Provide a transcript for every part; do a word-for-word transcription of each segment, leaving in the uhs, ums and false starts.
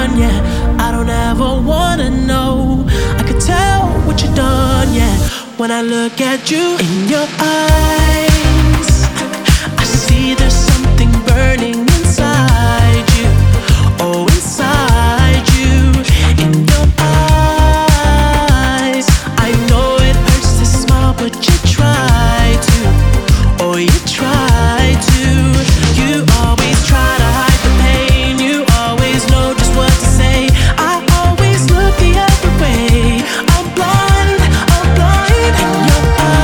done, yeah. I don't ever wanna know. I could tell what you done, yeah. When I look at you in your eyes, I see there's something burning inside you. Oh, inside you, in your eyes. I know it hurts to smile, but you try to. Oh, you try to. You always try to hide the pain. You always know just what to say. I always look the other way. I'm blind, I'm blind in your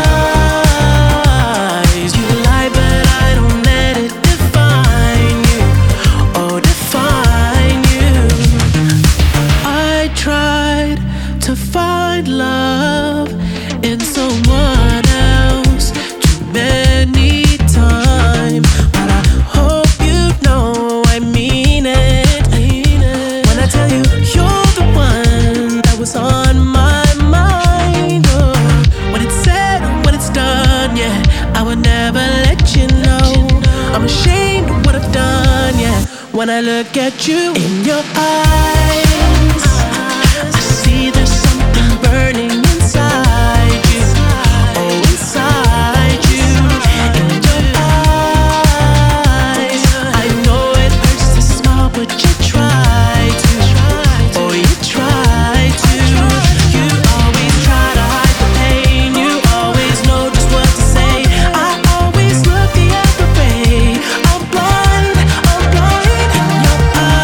eyes. You lie, but I don't let it define you. Oh, define you. I tried to find love in someone else too many times, but I hope you know I mean it. When I tell you you're the one that was on my mind, oh, when it's said, when it's done, yeah, I would never let you know. I'm ashamed of what I've done, yeah. When I look at you in your eyes, I see there's something burning inside you. Oh, inside you, in your eyes. I know it hurts to smile, but you try to. Oh, you try to. You always try to hide the pain. You always know just what to say. I always look the other way. I'm blind, I'm blind in your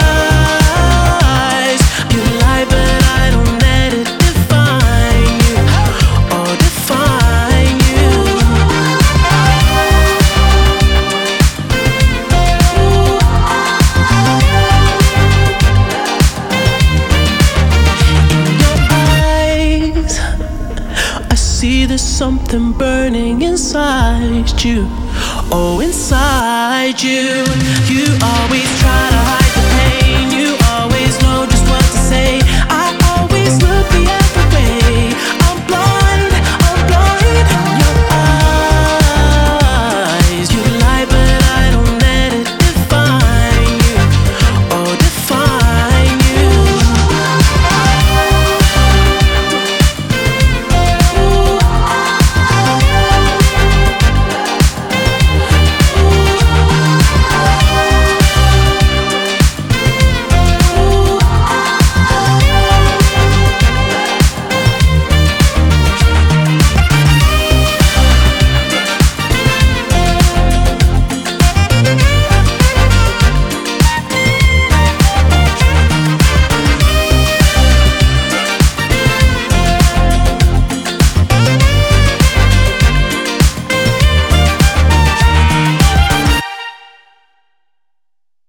eyes. You lie, but I don't let it define you. Oh, define you. In your eyes, I see there's something burning inside you. Oh, inside you. You always try to hide